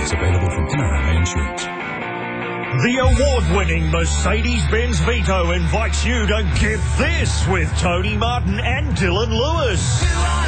is available from NRMA Insurance. The award-winning Mercedes-Benz Vito invites you to Get This with Tony Martin and Dylan Lewis.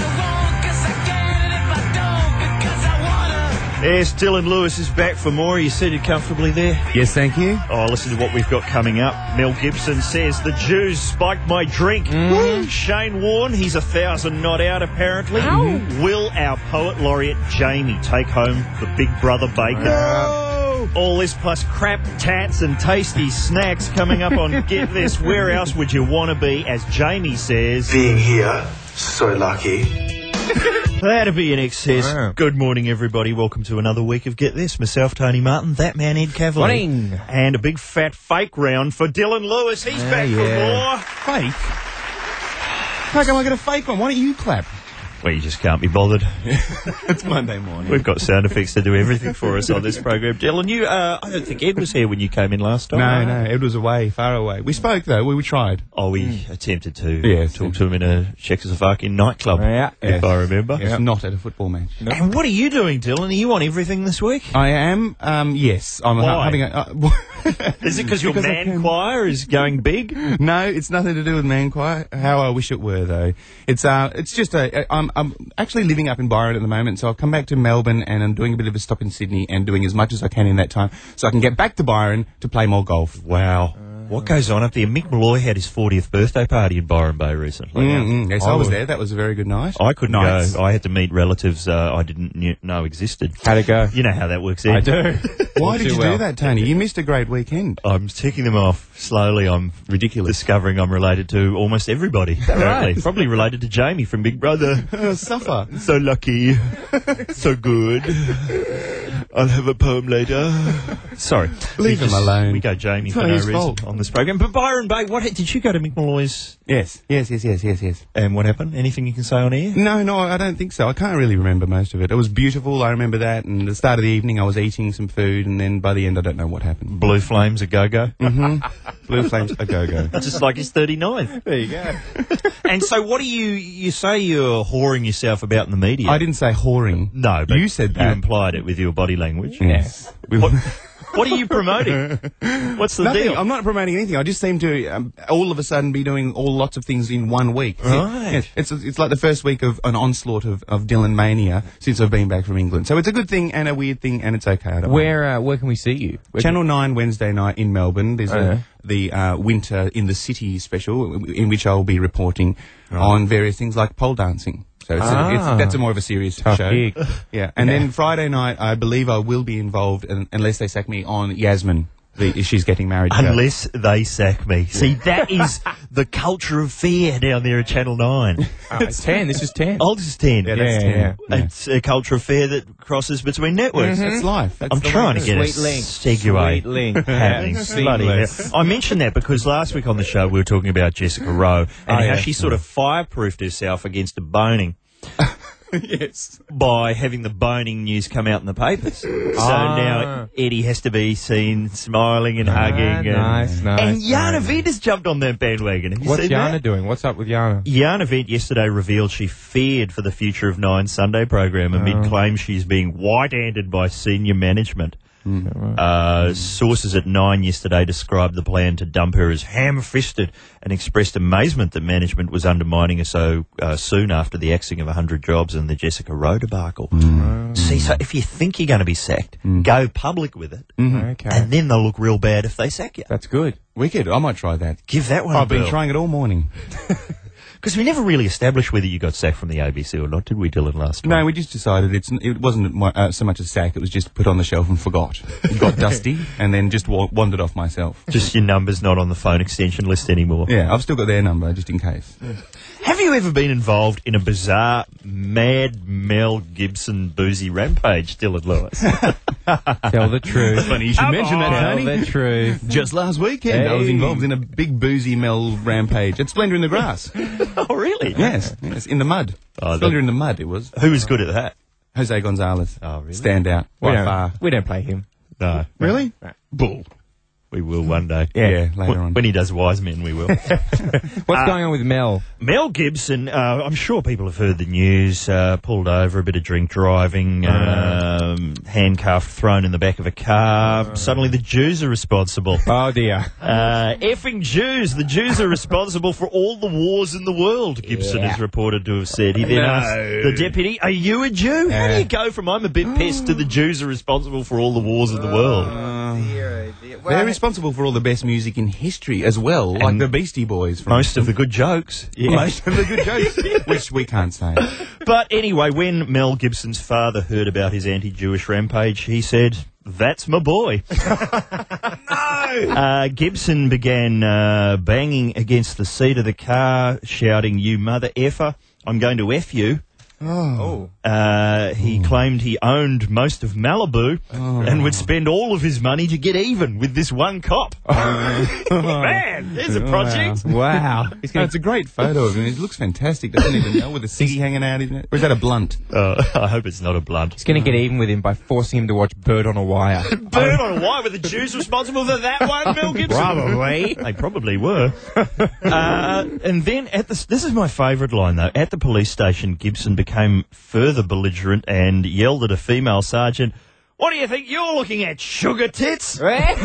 Yes, Dylan Lewis is back for more. Are you seated comfortably there? Yes, thank you. Oh, listen to what we've got coming up. Mel Gibson says, the Jews spiked my drink. Shane Warne, he's 1,000 not out apparently. Will our poet laureate Jamie take home the Big Brother bacon? No! All this plus crap, tats and tasty snacks coming up on Get This. Where else would you want to be, as Jamie says? Being here, so lucky. That'd be in excess. Wow. Good morning, everybody. Welcome to another week of Get This. Myself, Tony Martin, that man, Ed Cavalier. Morning. And a big fat fake round for Dylan Lewis. He's back for more. Fake? How come I got a fake one? Why don't you clap? Well, you just can't be bothered. It's Monday morning. We've got sound effects to do everything for us on this program. Dylan, you, I don't think Ed was here when you came in last time. No, Ed was away, far away. We spoke, though. We tried. Oh, we attempted to Yes. talk to him in a Czechoslovakian nightclub, if Yes. I remember. It's not at a football match. And what are you doing, Dylan? Are you on everything this week? I am, yes. I'm Why? having a... Is it because your Because I man can. choir is going big? No, it's nothing to do with man choir. How I wish it were, though. It's just I'm actually living up in Byron at the moment, so I've come back to Melbourne and I'm doing a bit of a stop in Sydney and doing as much as I can in that time, so I can get back to Byron to play more golf. Wow. What goes on up there? Mick Malloy had his 40th birthday party in Byron Bay recently. Yes, I was there. That was a very good night. I couldn't Nice. go. I had to meet relatives I didn't know existed. How'd it go? You know how that works, Ed. I do. Why did too you well. do that, Tony? You missed a great weekend. I'm ticking them off slowly. I'm Ridiculous. discovering I'm related to almost everybody. Apparently. right? Probably related to Jamie from Big Brother. Suffer. So lucky. So good. I'll have a poem later. Sorry. Leave him alone. We go Jamie It's for not no his reason fault. on this program. But Byron Bay, did you go to Mick Malloy's? Yes. And what happened? Anything you can say on air? No, I don't think so. I can't really remember most of it. It was beautiful. I remember that. And at the start of the evening, I was eating some food, and then by the end, I don't know what happened. Blue Flames a go-go. Blue Flames a go-go. Just like his 39th. There you go. And so what do you say you're whoring yourself about in the media? I didn't say whoring. No, but You said You that. implied it with your body language. Yes. What are you promoting? What's the Nothing. deal? I'm not promoting anything. I just seem to all of a sudden be doing lots of things in 1 week. Right. Yes, it's like the first week of an onslaught of Dylan mania since I've been back from England. So it's a good thing and a weird thing, and it's okay. I don't mind. Where can we see you? Channel 9 Wednesday night in Melbourne. There's yeah. the Winter in the City special in which I'll be reporting on various things like pole dancing. So that's a more of a serious Tough show. gig. Yeah, and then Friday night, I believe I will be involved, unless they sack me, on Yasmin. She's getting married. show. Unless they sack me. See, that is the culture of fear down there at Channel 9. It's 10. This is 10. Oh, this is 10. Yeah, that's Yeah, 10. yeah. Yeah. It's a culture of fear that crosses between networks. That's life. That's I'm the way trying it to is. get a Sweet link. segue Sweet link. happening. Bloody hell. Seamless. I mentioned that because last week on the show we were talking about Jessica Rowe and how yeah. she sort of fireproofed herself against a boning. Yes. By having the boning news come out in the papers. So now Eddie has to be seen smiling and hugging. Nice. And Jana Vent has jumped on that bandwagon. Have you What's seen Jana that? doing? What's up with Jana? Jana Vent yesterday revealed she feared for the future of Nine's Sunday program amid claims she's being white-handed by senior management. Sources at Nine yesterday described the plan to dump her as ham-fisted and expressed amazement that management was undermining her so soon after the axing of 100 jobs and the Jessica Rowe debacle. See, so if you think you're going to be sacked, go public with it, Okay. and then they'll look real bad if they sack you. That's good. Wicked. I might try that. Give that one I've a been whirl. trying it all morning. Because we never really established whether you got sacked from the ABC or not, did we, Dylan, last time? No, we just decided it wasn't so much a sack. It was just put on the shelf and forgot. It got dusty and then just wandered off myself. Just your number's not on the phone extension list anymore. Yeah, I've still got their number just in case. Have you ever been involved in a bizarre, mad Mel Gibson boozy rampage, Dylan Lewis? Tell the truth. Funny you should mention that, Tell Tony. the truth. Just last weekend, I was Hey. involved in a big boozy Mel rampage at Splendour in the Grass. Oh, really? Yes, in the mud. Oh, Splendour in the mud, it was. Who was good at that? Jose Gonzalez. Oh, really? Stand out. We By far. don't play him. No. Really? Bull. We will one day. Yeah, later on. When he does Wise Men, we will. What's going on with Mel? Mel Gibson, I'm sure people have heard the news, pulled over, a bit of drink driving, handcuffed, thrown in the back of a car. Suddenly the Jews are responsible. Oh, dear. Effing Jews. The Jews are responsible for all the wars in the world, Gibson is reported to have said. He then asked the deputy, are you a Jew? How do you go from I'm a bit pissed to the Jews are responsible for all the wars in the world? They're responsible for all the best music in history as well, like the Beastie Boys. From Most of the good jokes. Yeah. Most of the good jokes, which we can't say. But anyway, when Mel Gibson's father heard about his anti-Jewish rampage, he said, that's my boy. No! Gibson began banging against the seat of the car, shouting, you mother effer, I'm going to F you. Oh. He claimed he owned most of Malibu and would spend all of his money to get even with this one cop. Man, there's a project. Wow. It's a great photo of him. It looks fantastic. Doesn't even know, with a ciggy hanging out, isn't it? Or is that a blunt? I hope it's not a blunt. He's going to get even with him by forcing him to watch Bird on a Wire. Bird on a Wire, were the Jews responsible for that one, Mel Gibson? Probably. They probably were. And then this is my favourite line though. At the police station, Gibson became further belligerent and yelled at a female sergeant, what do you think you're looking at, sugar tits?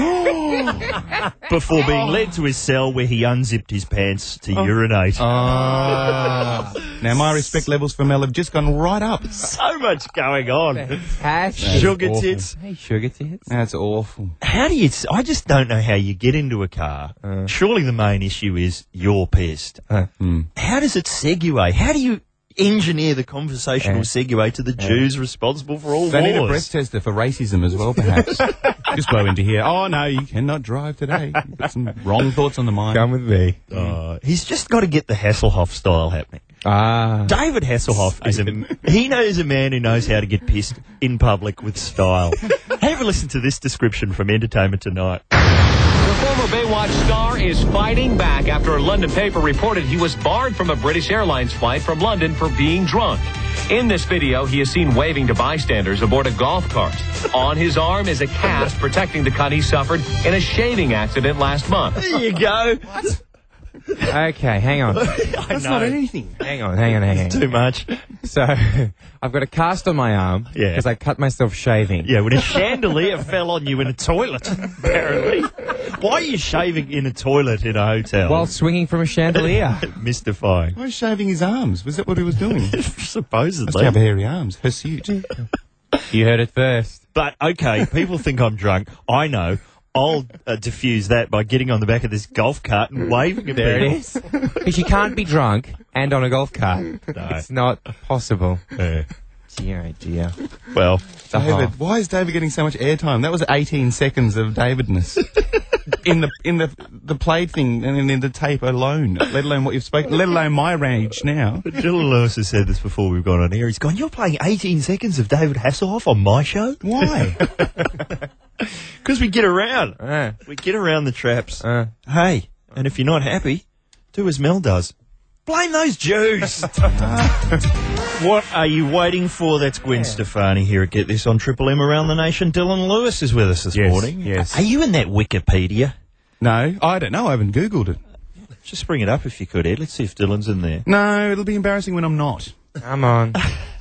Before being led to his cell where he unzipped his pants to urinate. Now my respect levels for Mel have just gone right up. So much going on. Fantastic. Sugar tits. Hey, sugar tits. That's awful. How do you... I just don't know how you get into a car. Surely the main issue is you're pissed. How does it segue? How do you engineer the conversational segue to the Jews responsible for all They wars? need a breast tester for racism as well, perhaps. Just blow into here. Oh, no, you cannot drive today. You've got some wrong thoughts on the mind. Come with me. He's just got to get the Hasselhoff style happening. David Hasselhoff he knows a man who knows how to get pissed in public with style. Have a listen to this description from Entertainment Tonight. The former Baywatch star is fighting back after a London paper reported he was barred from a British Airlines flight from London for being drunk. In this video, he is seen waving to bystanders aboard a golf cart. On his arm is a cast protecting the cut he suffered in a shaving accident last month. There you go. Okay, hang on. That's not anything. Hang on. Too much. So, I've got a cast on my arm Yeah. because I cut myself shaving. Yeah, when a chandelier fell on you in a toilet, apparently. Why are you shaving in a toilet in a hotel? While swinging from a chandelier. Mystifying. Why was shaving his arms? Was that what he was doing? Must Supposedly. have hairy arms. Hirsute. You heard it first. But, okay, people think I'm drunk. I know. I'll diffuse that by getting on the back of this golf cart and waving at There people. it is. Because you can't be drunk and on a golf cart. It's not possible. Yeah. Dear, oh dear. Well, David, why is David getting so much airtime? That was 18 seconds of Davidness. in the played thing and in the tape alone, let alone what you've spoken, let alone my rage now. Dylan Lewis has said this before we've gone on air. He's gone, you're playing 18 seconds of David Hasselhoff on my show? Why? Because we get around. We get around the traps. Hey, and if you're not happy, do as Mel does. Blame those Jews. What are you waiting for? That's Gwen Stefani here at Get This on Triple M Around the Nation. Dylan Lewis is with us this morning. Yes. Are you in that Wikipedia? No, I don't know. I haven't Googled it. Just bring it up if you could, Ed. Let's see if Dylan's in there. No, it'll be embarrassing when I'm not. Come on.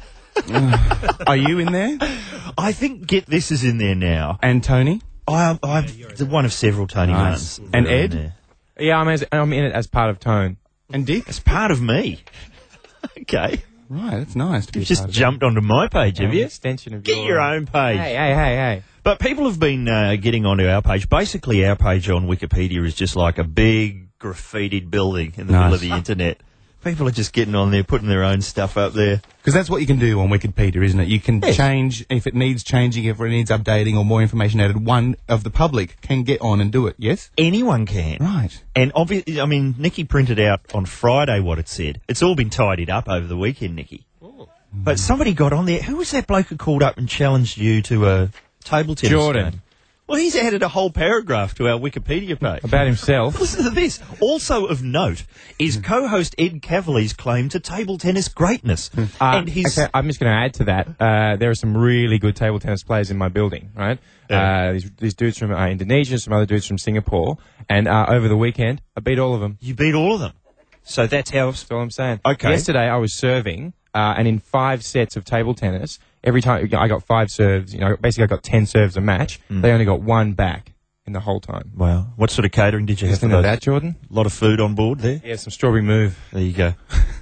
Are you in there? I think Get This is in there now. And Tony? I'm one of several Tony Nice. Martins. And that are in Ed? there. Yeah, I'm in it as part of Tone. And Dick? It's part of me. Okay. Right, that's nice to be You've just part of jumped onto my page, have An you? extension of Get your own page. Hey. But people have been getting onto our page. Basically, our page on Wikipedia is just like a big graffitied building in the middle of the internet. People are just getting on there, putting their own stuff up there. Because that's what you can do on Wikipedia, isn't it? You can change, if it needs changing, if it needs updating or more information added, one of the public can get on and do it, yes? Anyone can. Right. And obviously, I mean, Nikki printed out on Friday what it said. It's all been tidied up over the weekend, Nikki. But somebody got on there. Who was that bloke who called up and challenged you to a table tennis Jordan. game? Well, he's added a whole paragraph to our Wikipedia page. About himself. Listen to this. Also of note is co-host Ed Cavali's claim to table tennis greatness. And his... Okay, I'm just going to add to that. There are some really good table tennis players in my building, right? Yeah. These dudes from Indonesia, some other dudes from Singapore. And over the weekend, I beat all of them. You beat all of them. So that's how... That's all I'm saying. Okay. Yesterday, I was serving, and in 5 sets of table tennis, every time I got 5 serves, basically I got 10 serves a match. They only got 1 back in the whole time. Wow. What sort of catering did you have for Listen to those? that, Jordan? A lot of food on board there? Yeah, some strawberry move. There you go.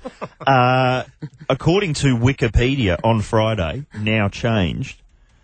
According to Wikipedia on Friday, now changed,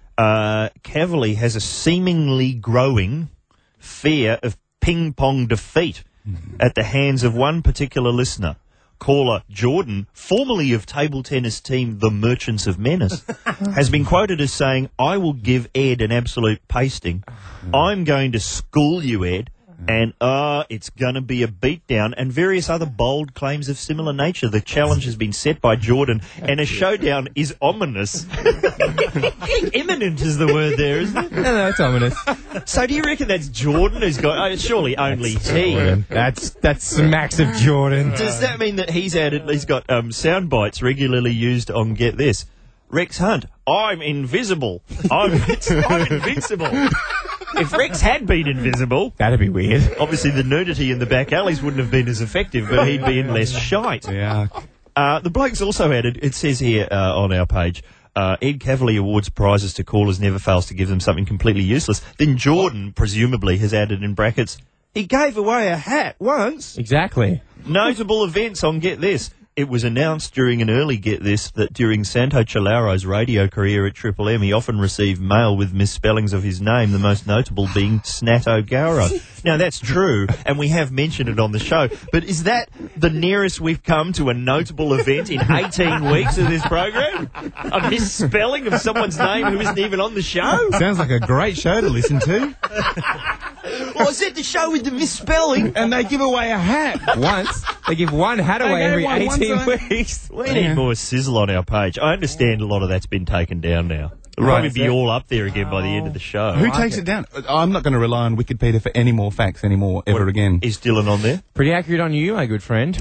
Cavali has a seemingly growing fear of ping-pong defeat at the hands of one particular listener. Caller Jordan, formerly of table tennis team The Merchants of Menace, has been quoted as saying, "I will give Ed an absolute pasting. I'm going to school you, Ed, and it's going to be a beatdown," and various other bold claims of similar nature. The challenge has been set by Jordan, and a showdown is ominous. Imminent is the word there, isn't it? No, it's ominous. So do you reckon that's Jordan who's got... surely only he. That smacks of Jordan. Does that mean that he's got sound bites regularly used on, get this, Rex Hunt, I'm invisible. I'm invincible. If Rex had been invisible... That'd be weird. Obviously the nudity in the back alleys wouldn't have been as effective, but he'd be in less shite. Yeah. The bloke's also added, it says here on our page, Ed Cavali awards prizes to callers, never fails to give them something completely useless. Then Jordan, presumably, has added in brackets, he gave away a hat once. Exactly. Notable events on Get This. It was announced during an early Get This that during Santo Chalaro's radio career at Triple M, he often received mail with misspellings of his name, the most notable being Snato Gauro. Now, that's true, and we have mentioned it on the show, but is that the nearest we've come to a notable event in 18 weeks of this program? A misspelling of someone's name who isn't even on the show? Sounds like a great show to listen to. Well, is it the show with the misspelling? And they give away a hat. Once. They give 1 hat away every 18 weeks. We need more sizzle on our page. I understand a lot of that's been taken down now. It'll probably be all up there again by the end of the show. Who takes it down? I'm not going to rely on Wikipedia for any more facts anymore, ever again. Is Dylan on there? Pretty accurate on you, my good friend.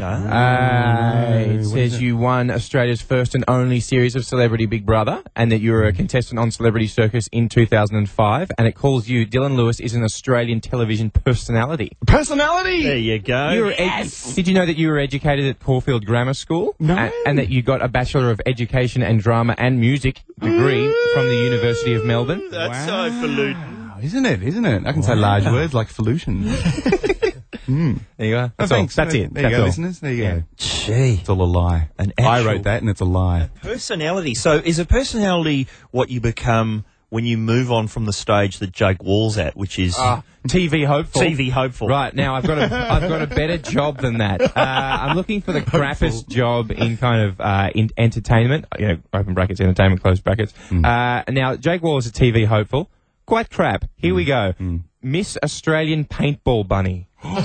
It says you won Australia's first and only series of Celebrity Big Brother, and that you were a contestant on Celebrity Circus in 2005, and it calls you, Dylan Lewis is an Australian television personality. Personality! There you go. Did you know that you were educated at Caulfield Grammar School? No. And that you got a Bachelor of Education and Drama and Music degree from the University of Melbourne? That's highfalutin. Isn't it? I can say large words like falutin. There you go. That's Thanks. That's it. There you That's go, all. listeners. There you go. Gee. It's all a lie. I wrote that and it's a lie. Personality. So is a personality what you become when you move on from the stage that Jake Wall's at, which is... TV hopeful. TV hopeful. Right, now I've got a better job than that. I'm looking for the crappest job in kind of in entertainment. Open brackets, entertainment, close brackets. Now, Jake Wall is a TV hopeful. Quite crap. Here we go. Miss Australian Paintball Bunny.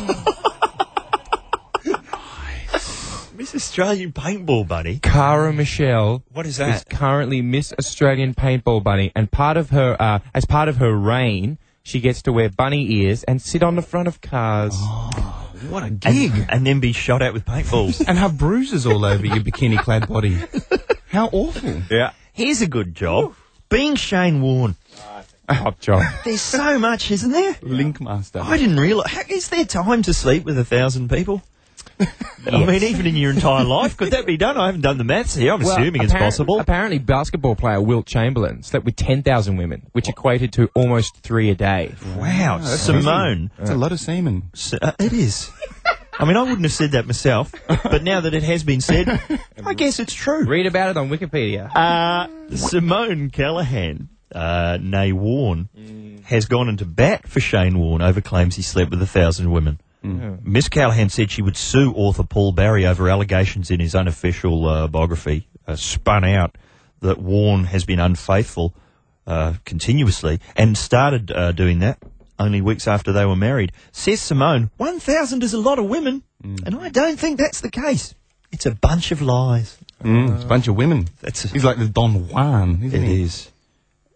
Miss Australian Paintball Bunny. Cara Michelle. What is Is that? currently Miss Australian Paintball Bunny, and part of her, as part of her reign, she gets to wear bunny ears and sit on the front of cars. What a gig. And then be shot at with paintballs. And have bruises all over your bikini-clad body. How awful. Yeah. Here's a good job. Being Shane Warne. Hot job. There's so much, isn't there? Linkmaster. I didn't realise. Is there time to sleep with 1,000 people? I mean, even in your entire life, could that be done? I haven't done the maths here. I'm assuming it's possible. Apparently, basketball player Wilt Chamberlain slept with 10,000 women, which equated to almost 3 a day. Wow, Simone. That's a lot of semen. It is. I mean, I wouldn't have said that myself, but now that it has been said, I guess it's true. Read about it on Wikipedia. Simone Callahan, née Warne, has gone into bat for Shane Warne over claims he slept with 1,000 women. Miss Callahan said she would sue author Paul Barry over allegations in his unofficial biography, spun out that Warne has been unfaithful continuously, and started doing that only weeks after they were married. Says Simone, 1,000 is a lot of women, and I don't think that's the case. It's a bunch of lies. It's a bunch of women. That's He's like the Don Juan, isn't he? It is.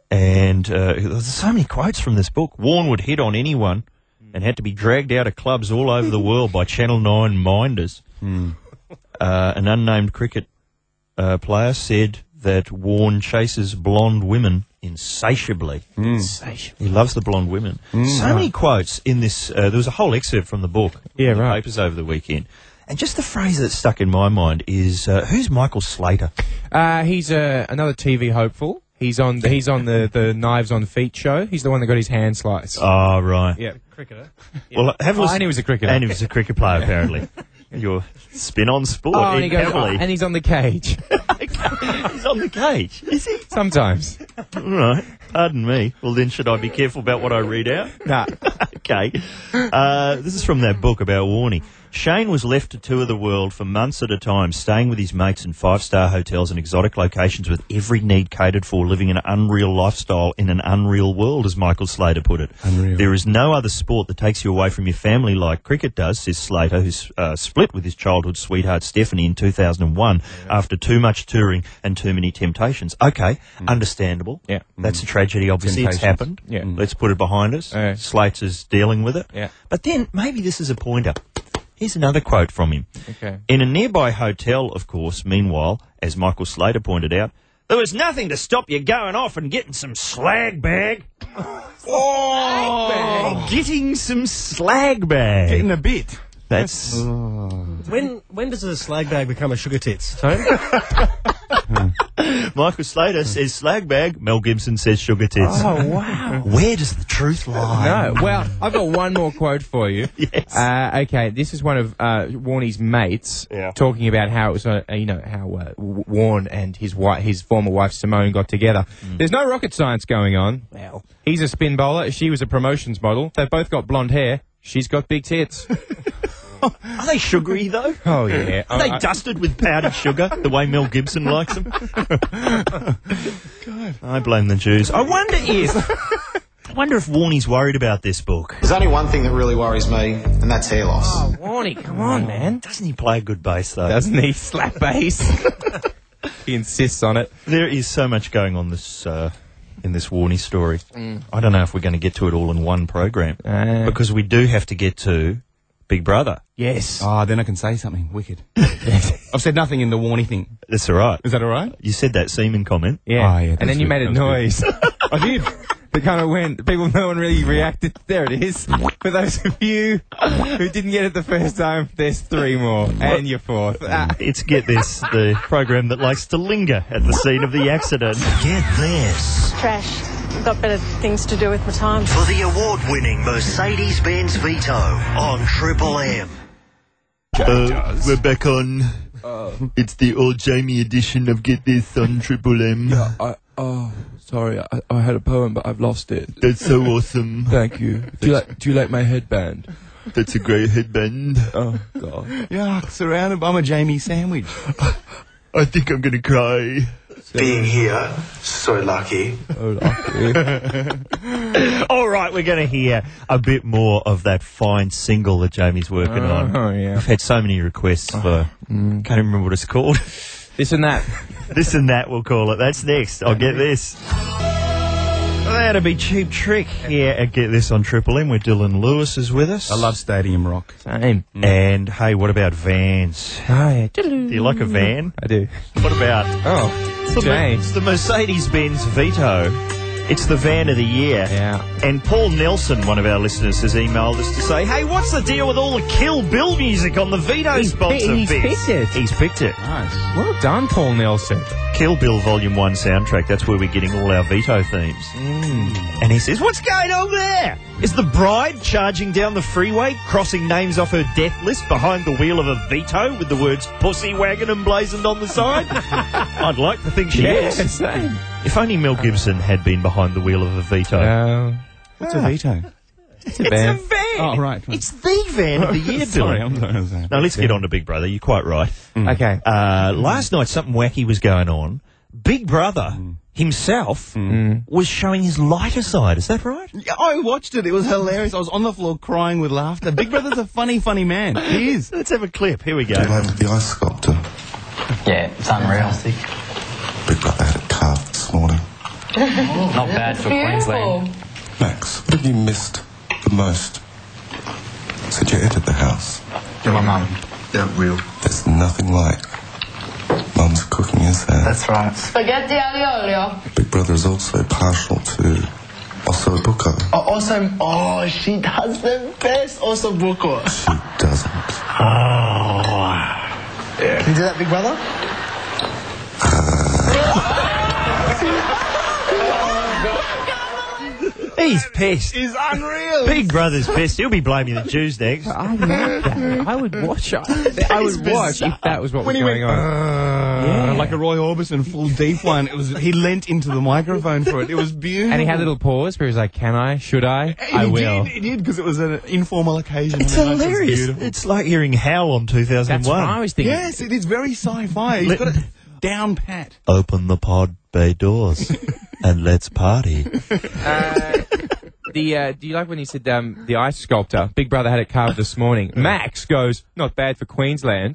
And there's so many quotes from this book. Warne would hit on anyone and had to be dragged out of clubs all over the world by Channel 9 minders. An unnamed cricket player said that Warne chases blonde women insatiably. He loves the blonde women. So many quotes in this. There was a whole excerpt from the book in the papers over the weekend. And just the phrase that stuck in my mind is, who's Michael Slater? He's another TV hopeful. He's on the Knives on Feet show. He's the one that got his hand sliced. Oh, right. Yeah, cricketer. Well, and he was a cricketer. And he was a cricket player, apparently. Your spin on sport. Oh, and, and he's on the cage. He's on the cage, is he? Sometimes. All right. Pardon me. Well, then should I be careful about what I read out? Nah. Okay. This is from that book about Warnie. Shane was left to tour the world for months at a time, staying with his mates in five-star hotels and exotic locations with every need catered for, living an unreal lifestyle in an unreal world, as Michael Slater put it. Unreal. There is no other sport that takes you away from your family like cricket does, says Slater, who's split with his childhood sweetheart Stephanie in 2001 after too much touring and too many temptations. Okay, understandable. Yeah. That's a tragedy, obviously. It's happened. Yeah. Let's put it behind us. Slater's dealing with it. Yeah. But then maybe this is a pointer. Here's another quote from him. Okay. In a nearby hotel, of course, meanwhile, as Michael Slater pointed out, there was nothing to stop you going off and getting some slag bag. Getting some slag bag. Getting a bit. That's... When does a slag bag become a sugar tits? Michael Slater says slag bag, Mel Gibson says sugar tits. Oh, wow. Where does the truth lie? No, well, I've got one more quote for you. Yes. Okay, this is one of Warnie's mates talking about how it was, how Warne and his former wife Simone got together. There's no rocket science going on. Well, he's a spin bowler. She was a promotions model. They've both got blonde hair. She's got big tits. Are they sugary, though? Oh, yeah. Are they dusted with powdered sugar, the way Mel Gibson likes them? God. I blame the Jews. I wonder if Warnie's worried about this book. There's only one thing that really worries me, and that's hair loss. Oh, Warnie, come on, man. Doesn't he play a good bass, though? Doesn't he? Slap bass. He insists on it. There is so much going on this in this Warnie story. I don't know if we're going to get to it all in one program, because we do have to get to Big Brother. Yes. Oh, then I can say something wicked. I've said nothing in the Warnie thing. That's all right. Is that all right? You said that semen comment. Yeah. Oh, yeah, and then you made a noise. I did. The kind of went. No one really reacted. There it is. For those of you who didn't get it the first time, there's three more. And you're fourth. It's Get This, the program that likes to linger at the scene of the accident. Get this. Trash. I've got better things to do with my time. For the award-winning Mercedes-Benz Vito on Triple M. We're back on. It's the old Jamie edition of Get This on Triple M. Sorry, I had a poem, but I've lost it. That's so awesome. Thank you. Do you like my headband? That's a great headband. Oh, God. Yeah, surrounded by my Jamie sandwich. I think I'm going to cry. Being here, so lucky. Oh, lucky. All right, we're going to hear a bit more of that fine single that Jamie's working on. Oh, yeah. We've had so many requests for... Can't even remember what it's called. This and that. This and that, we'll call it. That's next. I'll Get This. That'd be Cheap Trick here at Get This on Triple M, where Dylan Lewis is with us. I love Stadium Rock. Same. And, hey, what about vans? Oh, yeah. Do you like a van? I do. What about... Oh, James. It's the Mercedes-Benz Vito. It's the van of the year. Yeah. And Paul Nelson, one of our listeners, has emailed us to say, hey, what's the deal with all the Kill Bill music on the Vito sponsor He's bits? picked it. He's picked it. Nice. Well done, Paul Nelson. Kill Bill Volume 1 soundtrack. That's where we're getting all our Vito themes. And he says, what's going on there? Is the bride charging down the freeway, crossing names off her death list behind the wheel of a Vito with the words pussy wagon emblazoned on the side? I'd like to think she is. Same. If only Mel Gibson had been behind the wheel of a Vito. What's a Vito? It's a van. It's a van. Oh, right. It's the van of the year, Sorry, Dylan. I'm sorry. Now, let's get on to Big Brother. You're quite right. Okay. Last night, something wacky was going on. Big Brother himself was showing his lighter side. Is that right? Yeah, I watched it. It was hilarious. I was on the floor crying with laughter. Big Brother's a funny, funny man. He is. Let's have a clip. Here we go. Like the ice sculptor. Yeah, it's unreal. Big Brother had it carved this morning. Not bad for Queensland. Max, what have you missed the most since you entered the house? Yeah, my mum. Yeah, real. There's nothing like Mum's cooking, is there? That's right. Spaghetti aglio olio. Big Brother is also partial to ossobuco. Oh, she does the best ossobuco. She doesn't. Oh. Yeah. Can you do that, Big Brother? He's pissed. He's unreal. Big Brother's pissed. He'll be blaming the Jews next. I love that. I would watch. I would watch if that was what was going on. Like a Roy Orbison full deep one. It was. He leant into the microphone for it. It was beautiful. And he had a little pause where he was like, "Can I? Should I? I will." He did because it was an informal occasion. It's hilarious. It's like hearing Howl on 2001. That's what I was thinking. Yes, it is very sci-fi. He's got it down pat. Open the pod bay doors and let's party. Do you like when he said the ice sculptor? Big Brother had it carved this morning. Max goes, not bad for Queensland.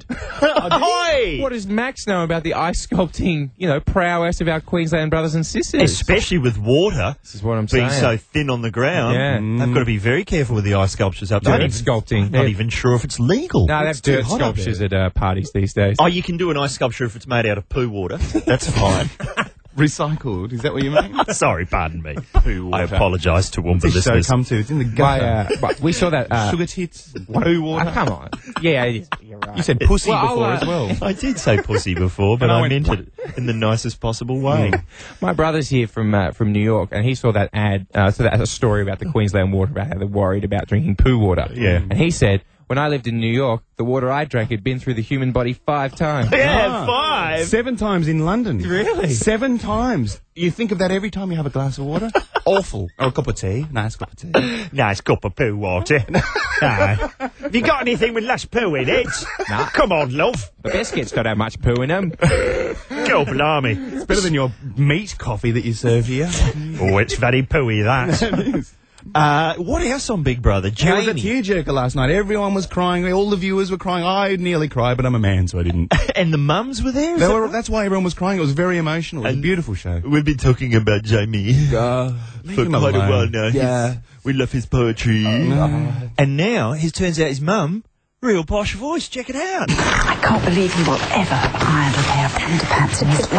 What does Max know about the ice sculpting, prowess of our Queensland brothers and sisters? Especially with water. This is what I'm being saying. so thin on the ground. Yeah. They've got to be very careful with the ice sculptures up there. Dirt sculpting. I'm not even sure if it's legal. No, they have dirt sculptures at parties these days. Oh, you can do an ice sculpture if it's made out of poo water. That's fine. Recycled, is that what you mean? Sorry, pardon me. Poo water. I apologise to Wampa This listeners. show come to, it's in the gutter. But we saw that. Sugar tits, poo water. Come on. Yeah, it is. You're right. You said pussy before as well. I did say pussy before, but And I I went, meant it in the nicest possible way. My brother's here from New York, and he saw that ad, a story about the Queensland water, about how they're worried about drinking poo water. Yeah. And he said, when I lived in New York, the water I drank had been through the human body 5 times. Yeah, 5. 7 times in London. Really? 7 times. You think of that every time you have a glass of water? Awful. Or a cup of tea. Nice cup of tea. Nice cup of poo water. No. Have you got anything with less poo in it? Nah. Come on, love. The biscuits don't have much poo in them. Go blimey. It's better than your meat coffee that you serve here. Oh, it's very pooey, that. What else on Big Brother? It was a Jamie. tearjerker last night. Everyone was crying. All the viewers were crying. I nearly cried, but I'm a man, so I didn't. And the mums were there? That's why everyone was crying. It was very emotional. It was a beautiful show. We've been talking about Jamie for him quite a alone. while now. Yeah. We love his poetry. And now, it turns out his mum, real posh voice. Check it out. I can't believe he will ever iron a pair of underpants in his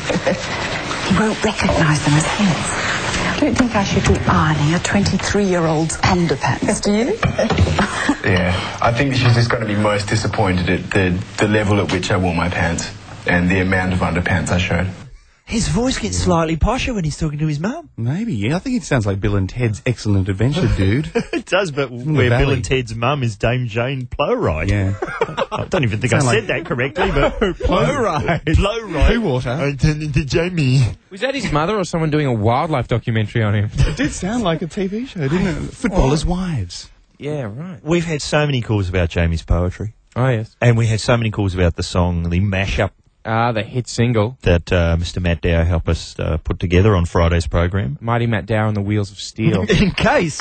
life. He won't recognise them as his. I don't think I should be ironing a 23-year-old's underpants, do you? Yeah, I think she's just going to be most disappointed at the level at which I wore my pants and the amount of underpants I showed. His voice gets slightly posher when he's talking to his mum. Maybe, yeah. I think it sounds like Bill and Ted's Excellent Adventure, dude. It does, but the where Bill valley. and Ted's mum is Dame Jane Plowright. Yeah. I don't even think I said that correctly, but Plowright. Plowright. Poo water. I turned into Jamie. Was that his mother or someone doing a wildlife documentary on him? It did sound like a TV show, didn't it? Footballers' wives. Yeah, right. We've had so many calls about Jamie's poetry. Oh, yes. And we had so many calls about the song, the mashup The hit single. that Mr. Matt Dow helped us put together on Friday's program. Mighty Matt Dow and the Wheels of Steel. In case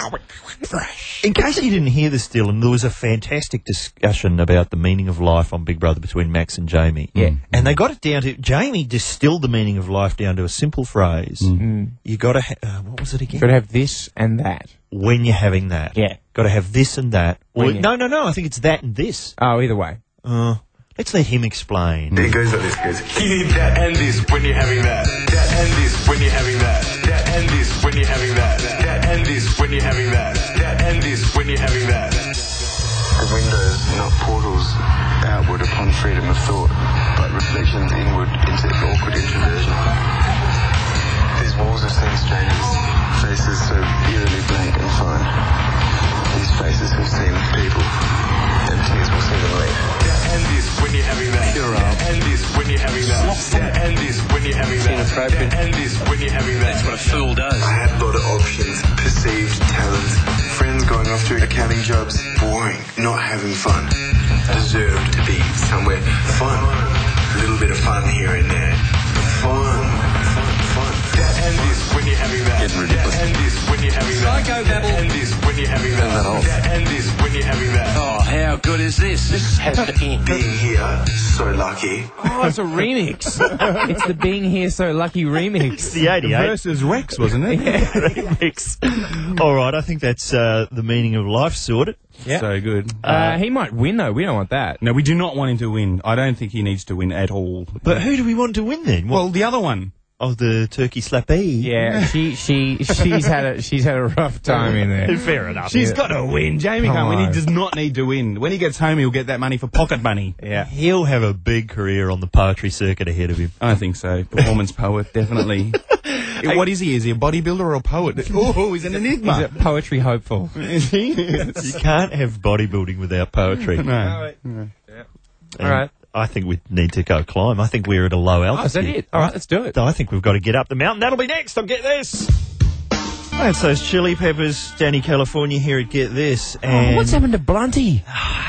you didn't hear this, Dylan, there was a fantastic discussion about the meaning of life on Big Brother between Max and Jamie. Yeah. And they got it down to, Jamie distilled the meaning of life down to a simple phrase. You got to, what was it again? Got to have this and that. When you're having that. Yeah. Got to have this and that. Or, When you- no, I think it's that and this. Oh, either way. Let's let him explain. It goes like this, guys. You need that and this when you're having that. That and this when you're having that. That and this when you're having that. That and this when you're having that. That and this when you're having that. The windows, not portals outward upon freedom of thought, but reflections inward into awkward introversion. These walls have seen strangers, faces so eerily blank and fine. These faces have seen people, and tears will see them leave. That and this when you're having that. That and this when you're having that. That and this when you're having that. That and this when you're having that. That's what a fool does. I had a lot of options, perceived talents, friends going off to accounting jobs, boring, not having fun. Deserved to be somewhere fun. A little bit of fun here and there. Fun. That and this when you're having that. Getting ridiculous. That and this when you're having that. Psycho babble. That and this when you're you're having that. That and this when you're having that. Oh, how good is this? This has to be. Being here, so lucky. Oh, it's a remix. It's the Being Here So Lucky remix. The 88 Versus Rex, wasn't it? remix. All right, I think that's the meaning of life sorted. Yeah. So good. He might win, though. We don't want that. No, we do not want him to win. I don't think he needs to win at all. But who do we want to win then? Well, the other one. Oh, the turkey slappee. Yeah, she's had a rough time in there. Fair enough. She's got to win. Jamie can't win. He does not need to win. When he gets home, he'll get that money for pocket money. Yeah. He'll have a big career on the poetry circuit ahead of him. I think so. Performance poet, definitely. What is he? Is he a bodybuilder or a poet? Oh, he's an enigma. He's a poetry hopeful. Is he? You can't have bodybuilding without poetry. No. All right. I think we need to go climb. I think we're at a low altitude. Oh, is that it? All right, let's do it. I think we've got to get up the mountain. That'll be next. I'll Get This. That's those Chili Peppers, Danny California here at Get This. And what's happened to Blunty?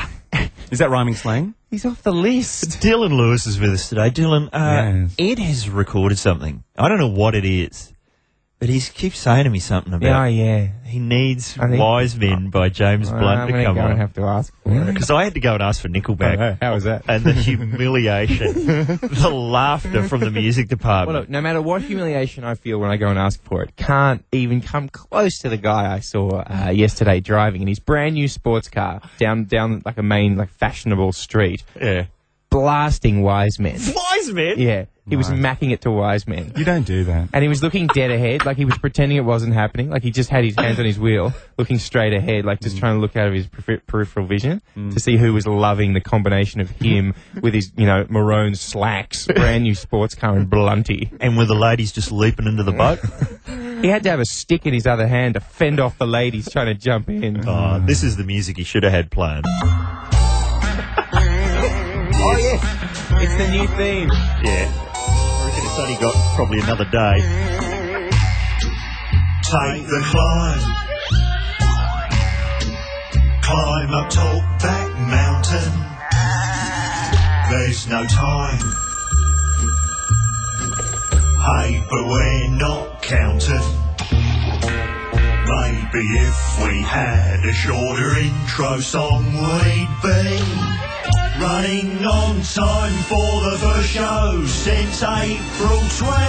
Is that rhyming slang? He's off the list. Dylan Lewis is with us today. Dylan, Yes. Ed has recorded something. I don't know what it is, but he keeps saying to me something about he needs Wise Men by James Blunt to come I'm on. have to ask for it. Because I had to go and ask for Nickelback. How was that? And the humiliation, the laughter from the music department. Well, look, no matter what humiliation I feel when I go and ask for it, can't even come close to the guy I saw yesterday driving in his brand new sports car down like a main fashionable street. Yeah. Blasting Wise Men. Wise Men? Yeah. He was macking it to Wise Men. You don't do that. And he was looking dead ahead, like he was pretending it wasn't happening, like he just had his hands on his wheel, looking straight ahead, like just trying to look out of his peripheral vision to see who was loving the combination of him with his, maroon slacks, brand new sports car and Blunty. And were the ladies just leaping into the boat? He had to have a stick in his other hand to fend off the ladies trying to jump in. Oh, this is the music he should have had playing. Oh, yes. It's the new theme. Yeah. I reckon it's only got probably another day. Take the climb. Climb up Talkback Mountain. There's no time. Hey, but we're not counting. Maybe if we had a shorter intro song, we'd be running on time for the first show since April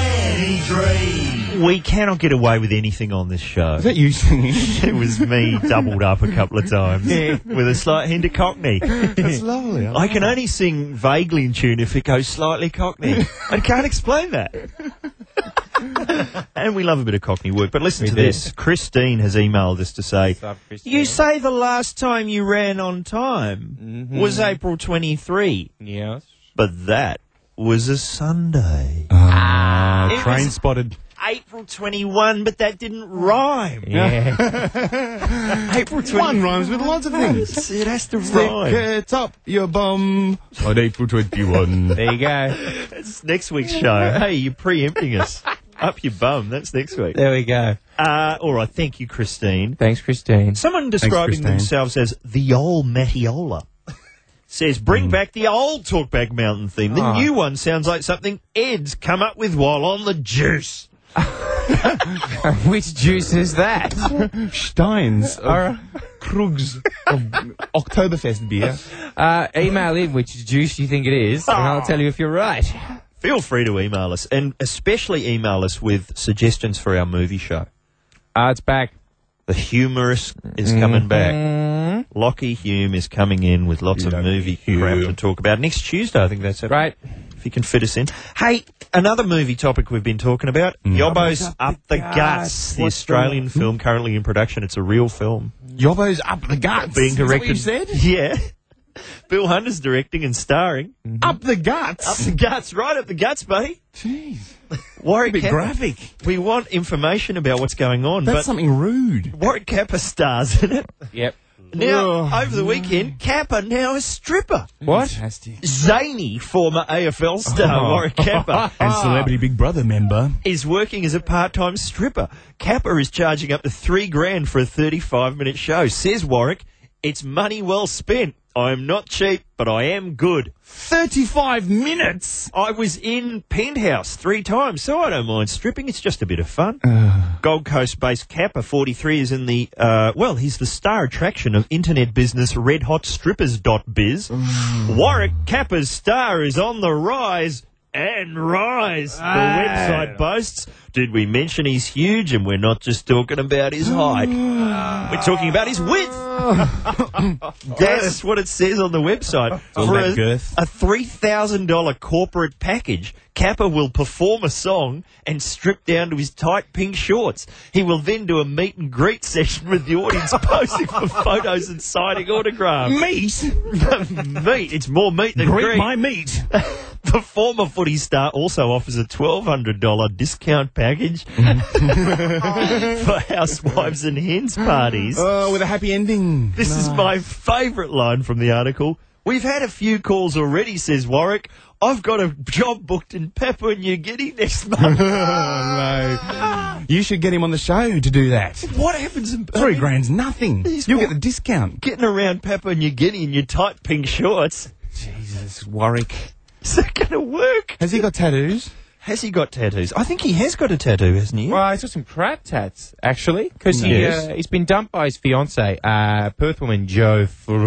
23. We cannot get away with anything on this show. Is that you singing? It was me doubled up a couple of times with a slight hint of Cockney. That's lovely. I can only sing vaguely in tune if it goes slightly Cockney. I can't explain that. And we love a bit of Cockney work. But listen to this. Christine has emailed us to say, you say the last time you ran on time was April 23. Yes. But that was a Sunday. Train spotted. April 21, but that didn't rhyme. Yeah. April 21 rhymes with lots of things. It has to Stick rhyme. it up your bum on April 21. There you go. That's next week's show. Hey, you're preempting us. Up your bum. That's next week. There we go. All right. Thank you, Christine. Thanks, Christine. Someone describing themselves as the old Mattiola says, bring back the old Talkback Mountain theme. The new one sounds like something Ed's come up with while on the juice. Which juice is that? Steins. Krugs. Oktoberfest beer. Email in which juice you think it is, and I'll tell you if you're right. Feel free to email us, and especially email us with suggestions for our movie show. It's back. The Humorous is coming back. Lockie Hume is coming in with lots of movie crap to talk about. Next Tuesday, I think that's it. Right. If you can fit us in. Hey, another movie topic we've been talking about. Yobbo's Up the Guts. The Australian film currently in production. It's a real film. Yobbo's Up the Guts. Being directed. Is that what you said? Yeah. Bill Hunter's directing and starring. Up the Guts. Up the Guts. Right up the guts, buddy. Jeez. Warwick A bit Kappa. graphic. We want information about what's going on. That's but something rude. Warwick Kappa stars in it. Yep. Now, over the weekend, Kappa now a stripper. What? Fantastic. Zany, former AFL star Warwick Kappa, And Celebrity Big Brother member. is working as a part-time stripper. Kappa is charging up to $3,000 for a 35-minute show. Says Warwick, it's money well spent. I'm not cheap, but I am good. 35 minutes. I was in Penthouse 3 times, so I don't mind stripping. It's just a bit of fun. Gold Coast-based Kappa, 43, is in the, he's the star attraction of internet business redhotstrippers.biz. Warwick Kappa's star is on the rise. And rise, the website boasts. Did we mention he's huge? And we're not just talking about his height. We're talking about his width. That's what it says on the website. For a $3,000 corporate package, Kappa will perform a song and strip down to his tight pink shorts. He will then do a meet and greet session with the audience, posing for photos and signing autographs. Meat? Meat. It's more meat than greet. Greet my meat. The former footy star also offers a $1,200 discount package for housewives and hens parties. Oh, with a happy ending. This is my favourite line from the article. We've had a few calls already, says Warwick. I've got a job booked in Papua New Guinea next month. No. You should get him on the show to do that. What happens in... $3 grand's nothing. You'll get the discount. Getting around Papua New Guinea in your tight pink shorts. Jesus, Warwick. Is that going to work? Has he got tattoos? Has he got tattoos? I think he has got a tattoo, hasn't he? Well, he's got some crap tats, actually, because he's been dumped by his fiancée, Perth woman Jo,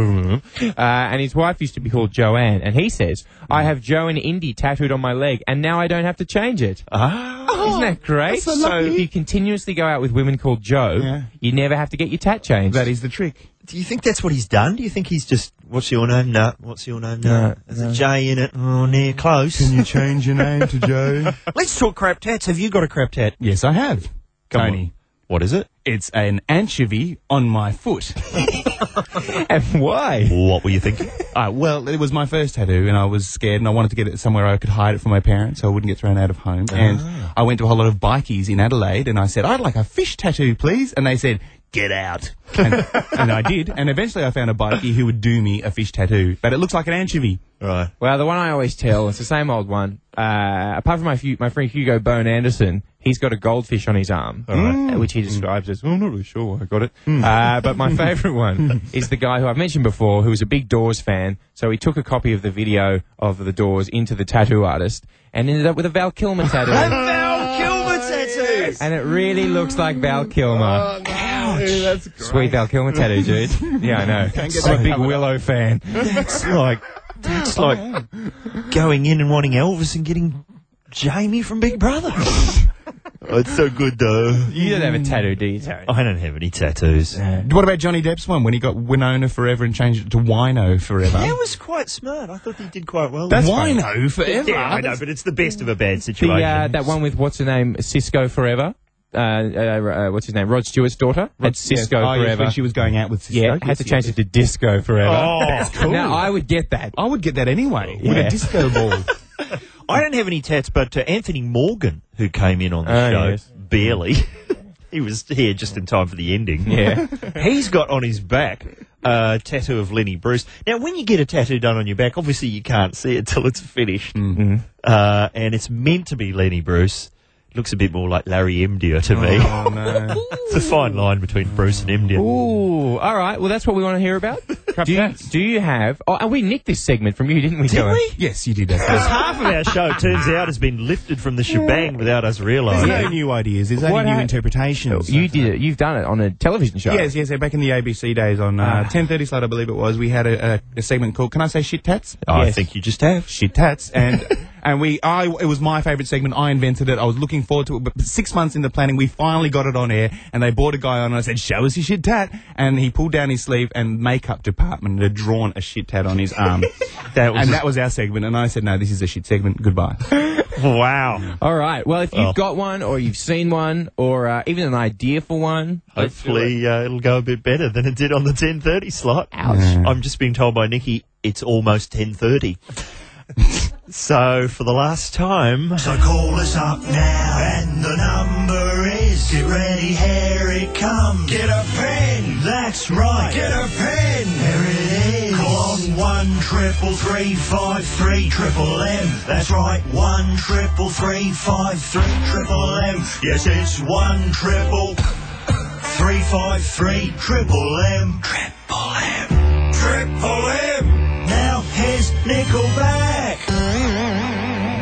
and his wife used to be called Joanne, and he says, I have Joe and Indy tattooed on my leg, and now I don't have to change it. Isn't that great? So if you continuously go out with women called Joe, you never have to get your tat changed. That is the trick. Do you think that's what he's done? Do you think he's just, what's your name? No. What's your name? No. There's a J in it. Oh, near close. Can you change your name to Joe? Let's talk crap tats. Have you got a crap tat? Yes, I have. Come Tony. on. What is it? It's an anchovy on my foot. And why? What were you thinking? Well, it was my first tattoo, and I was scared, and I wanted to get it somewhere I could hide it from my parents so I wouldn't get thrown out of home. And I went to a whole lot of bikies in Adelaide, and I said, I'd like a fish tattoo, please. And they said, get out. And I did. And eventually I found a bikie who would do me a fish tattoo. But it looks like an anchovy. Right. Well, the one I always tell, it's the same old one. Apart from my friend Hugo Bone Anderson, he's got a goldfish on his arm, which he describes as, I'm not really sure why I got it. But my favourite one is the guy who I've mentioned before, who was a big Doors fan. So he took a copy of the video of the Doors into the tattoo artist and ended up with a Val Kilmer tattoo. Val Kilmer tattoo! And it really looks like Val Kilmer. Ouch. That's great. Sweet Val Kilmer tattoo, dude. Yeah, I know. I'm a big Willow fan. That's like going in and wanting Elvis and getting Jamie from Big Brother. It's so good, though. You don't have a tattoo, do you, Tony? I don't have any tattoos. What about Johnny Depp's one when he got Winona Forever and changed it to Wino Forever? That was quite smart. I thought he did quite well. That's Wino Forever? Yeah, I know, but it's the best of a bad situation. That one with, what's her name, Cisco Forever? What's his name? Rod Stewart's daughter? Had Cisco Forever. Yes, when she was going out with Cisco. Yeah, had to change it to Disco Forever. Oh, that's cool. Now, I would get that. I would get that anyway. With a disco ball. I don't have any tats, but Anthony Morgan, who came in on the show, barely. He was here just in time for the ending. Yeah. He's got on his back a tattoo of Lenny Bruce. Now, when you get a tattoo done on your back, obviously you can't see it till it's finished. Mm-hmm. And it's meant to be Lenny Bruce. Looks a bit more like Larry Emdia to me. Oh, no. It's a fine line between Bruce and Emdia. Ooh, all right. Well, that's what we want to hear about. Do you have... Oh, and we nicked this segment from you, didn't we, Did we? Yes, you did that. Because half of our show, it turns out, has been lifted from the shebang without us realising. There's no new ideas. There's only new interpretations. You did it. You've done it on a television show. Yes. Back in the ABC days on 10:30 slot, I believe it was, we had a segment called, can I say shit tats? I think you just have. Shit tats. And... And it was my favourite segment. I invented it. I was looking forward to it. But 6 months in the planning, we finally got it on air. And they brought a guy on and I said, show us your shit tat. And he pulled down his sleeve and makeup department had drawn a shit tat on his arm. That was our segment. And I said, no, this is a shit segment. Goodbye. Wow. All right. Well, if you've got one or you've seen one or even an idea for one. Hopefully it'll go a bit better than it did on the 10:30 slot. Ouch. I'm just being told by Nikki it's almost 10:30. So, for the last time... So call us up now, and the number is... Get ready, here it comes. Get a pen, that's right. Get a pen, here it is. Call on 1-333-533-MMM. That's right, 1-333-533-MMM. Yes, it's 1-333-533-MMM. Triple M. Now here's Nickelback.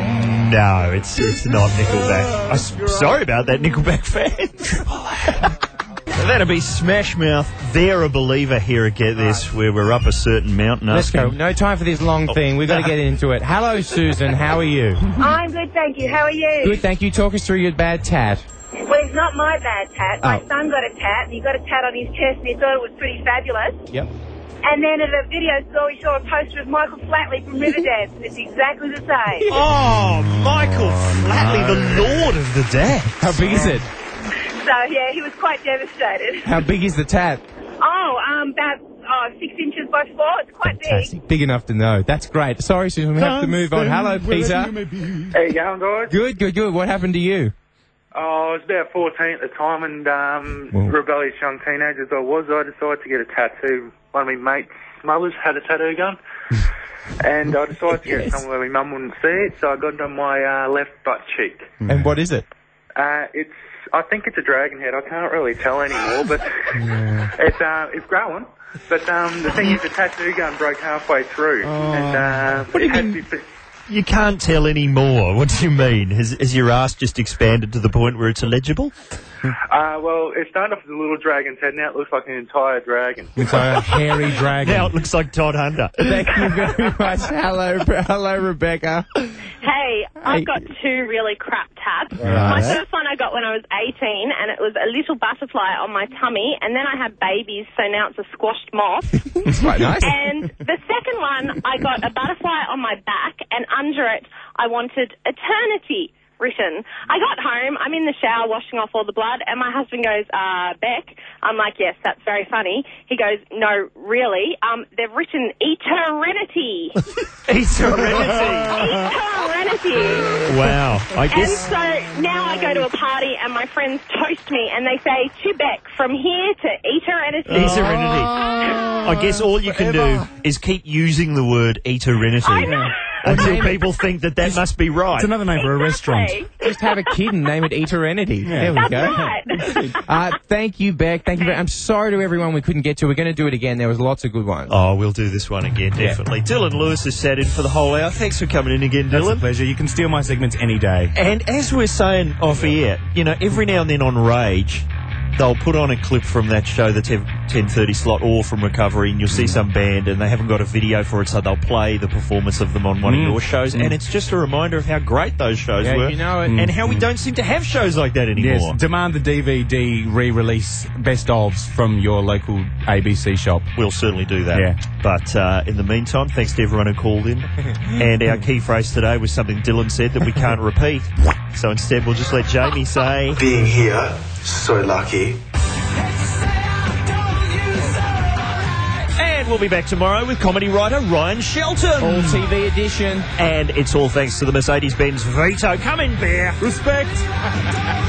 No, it's not Nickelback. I'm sorry about that, Nickelback fan. That'll be Smash Mouth. They're a believer here at Get This, where we're up a certain mountain. Let's go. No time for this long thing. We've got to get into it. Hello, Susan. How are you? I'm good, thank you. How are you? Good, thank you. Talk us through your bad tat. Well, it's not my bad tat. My son got a tat. He got a tat on his chest, and he thought it was pretty fabulous. Yep. And then at a video store, he saw a poster of Michael Flatley from Riverdance, and it's exactly the same. Oh, Michael Flatley, the Lord of the Dance. How big is it? So, yeah, he was quite devastated. How big is the tat? About 6 inches by 4. It's quite Fantastic. Big enough to know. That's great. Sorry, Susan, we have to move on. Hello, Peter. How you going, guys? Good. What happened to you? Oh, I was about 14 at the time, and rebellious young teenager as I was, I decided to get a tattoo. One of my mates' mothers had a tattoo gun, and I decided to get it somewhere my mum wouldn't see it, so I got it on my left butt cheek. And what is it? I think it's a dragon head. I can't really tell anymore, but it's growing. But the thing is, the tattoo gun broke halfway through, and what do you mean? You can't tell anymore. What do you mean? Has your ass just expanded to the point where it's illegible? Well, it started off as a little dragon's head. Now it looks like an entire dragon. Entire hairy dragon. Now it looks like Todd Hunter. Thank you very much. Hello, Rebecca. Hey, I've got 2 really crap tats. Right. My first one I got when I was 18, and it was a little butterfly on my tummy, and then I had babies, so now it's a squashed moth. It's quite nice. And the second one, I got a butterfly on my back, and under it, I wanted eternity written. I got home, I'm in the shower washing off all the blood, and my husband goes, Beck. I'm like, yes, that's very funny. He goes, no, really? They've written eternity. Eternity. Wow. I guess. And so now I go to a party and my friends toast me and they say, to Beck, from here to eternity. Eternity. I guess all you can do is keep using the word eternity. I know. Until people think that must be right. It's another name for a restaurant. Just have a kid and name it Eternity. Yeah. There we That's go. right. Thank you, Beck. Thank you. I'm sorry to everyone we couldn't get to. We're going to do it again. There was lots of good ones. Oh, we'll do this one again, definitely. Dylan Lewis has sat in for the whole hour. Thanks for coming in again, Dylan. It's a pleasure. You can steal my segments any day. And as we're saying off air, every now and then on Rage, they'll put on a clip from that show, the 10:30 slot, or from Recovery, and you'll see some band and they haven't got a video for it, so they'll play the performance of them on one of your shows, and it's just a reminder of how great those shows were, you know it. and how we don't seem to have shows like that anymore. Yes, demand the DVD re-release best-ofs from your local ABC shop. We'll certainly do that. Yeah. But in the meantime, thanks to everyone who called in. And our key phrase today was something Dylan said that we can't repeat. So instead, we'll just let Jamie say... Being here, so lucky. And we'll be back tomorrow with comedy writer Ryan Shelton. All TV edition. And it's all thanks to the Mercedes-Benz Vito. Come in, Bear. Respect.